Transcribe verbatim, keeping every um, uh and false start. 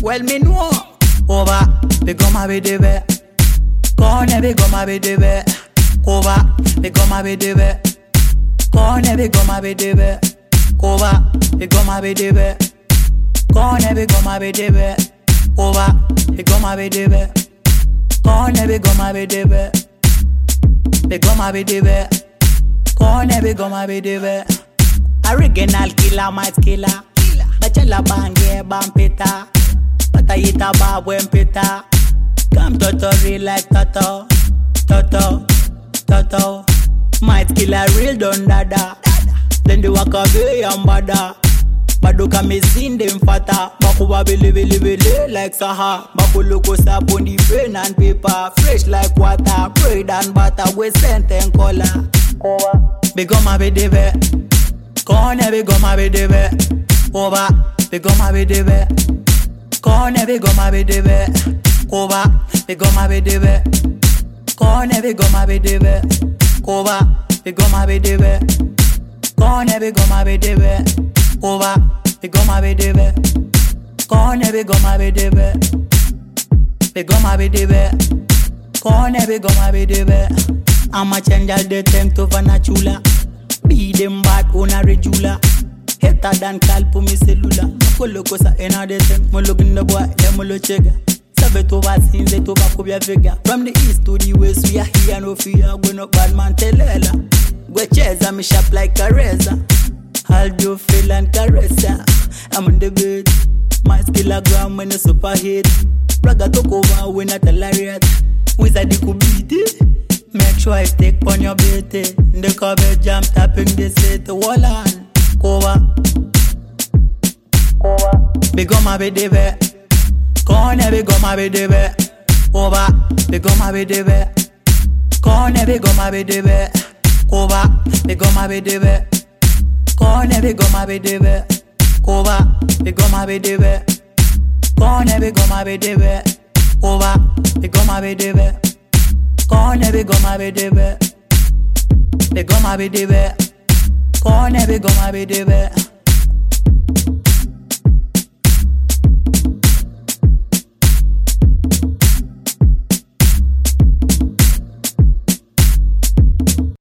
well me know. Over, become a bidebe. Kone become a bidebe. Over, become a bidebe. Kone become a bidebe. Over, become a bidebe. Kone become a bidebe. Over, become a bidebe. Kone become a bidebe. Become a bidebe. Kone become a bidebe. Original killer, might killer. Bachelor bange bampita. Patayita ba buen pita. Come toto real like toto. Toto, toto. Might killer real don dada. Then the waka be ambada. Baduka me sin dem fata. Bakuba bili bili bili like Saha. Bakuloko sap on the pen and paper. Fresh like water. Bread and butter with scent and color. Become a bidebe. Kone become a bidebe. Over, become a bidebe. Kone become a bidebe. Over, become a bidebe. Kone become a bidebe. Over, become a bidebe. Kone become a bidebe. Over, become a bidebe. Kone become a bidebe. Become a bidebe. Kone become a bidebe. I'ma change all the time to Vanachula. Be them bad on a regular. Heta than call for me cellular. Makolo kosa ena de tem. Molo ginda boy, le molo chega. Sabe to vaccine, ze to bako bia vega. From the east to the west, we are here no fear. Go no bad man telela. Go cheza me sharp like a razor. Hold you feel and caress ya. I'm on the bed. My kilogram when a super hit. Braga took over when I tell a red. Wizard could beat it. Make sure I stick on your beauty. The cover jam tapping this little wall on. Cover. Cover. Become a bidebe. Kone become a bidebe. Over. Become a bidebe. Kone become a bidebe. Over. Become a bidebe. Kone become a bidebe. Over. Become a bidebe. Kone become a bidebe. Over. Become a bidebe. Kone become a bidebe. Become a bidebe. Kone become a bidebe.